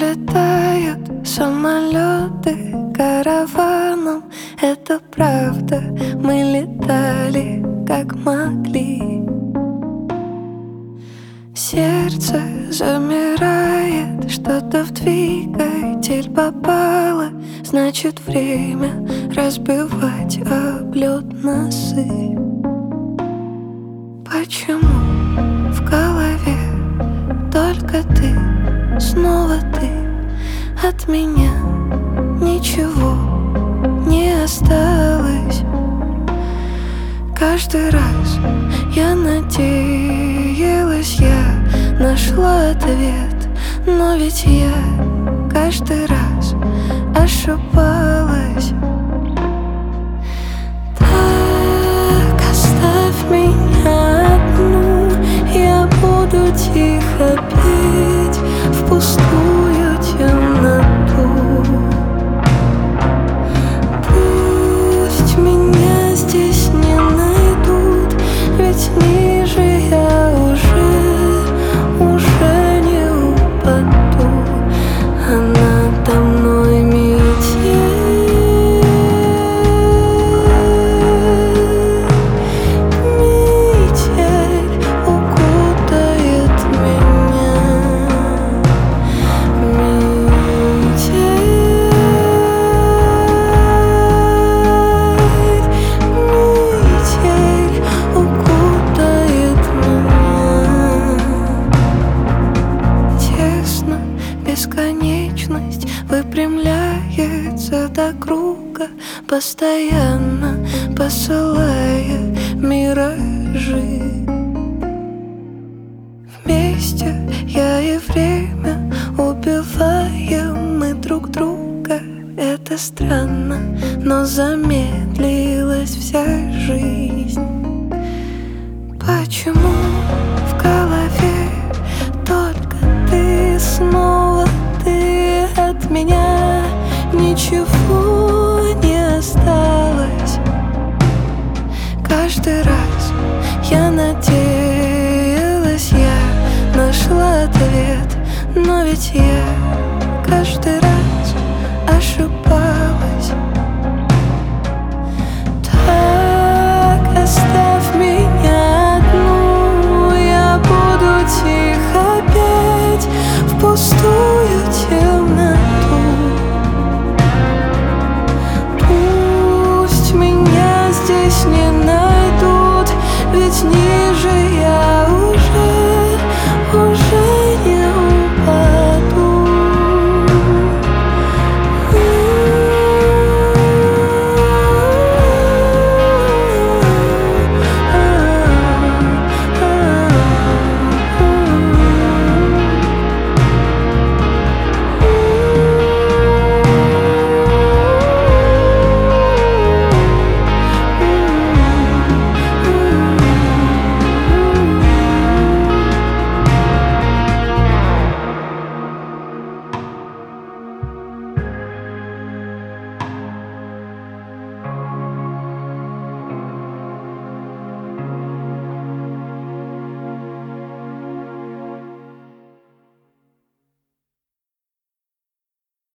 Улетают самолеты караваном. Это правда, мы летали как могли. Сердце замирает, что-то в двигатель попало. Значит, время разбивать об лед носы. Почему в голове только ты, снова ты? От меня ничего не осталось. Каждый раз я надеялась, я нашла ответ, но ведь я каждый раз ошибалась. Так оставь меня одну, я буду тихо петь в пустую темноту. Пусть меня здесь не найдут, ведь ниже я уже не упаду, а надо мной метель укутает меня. Метель укутает меня. Тесно, бесконечность выпрямляется до круга, постоянно посылая миражи. Вместе я и время убиваем мы друг друга. Это странно, но замедлилась вся жизнь. Почему в голове только ты, снова ты? От меня ничего не осталось. Каждый раз я надеялась, я нашла ответ, но ведь я каждый раз ошибалась.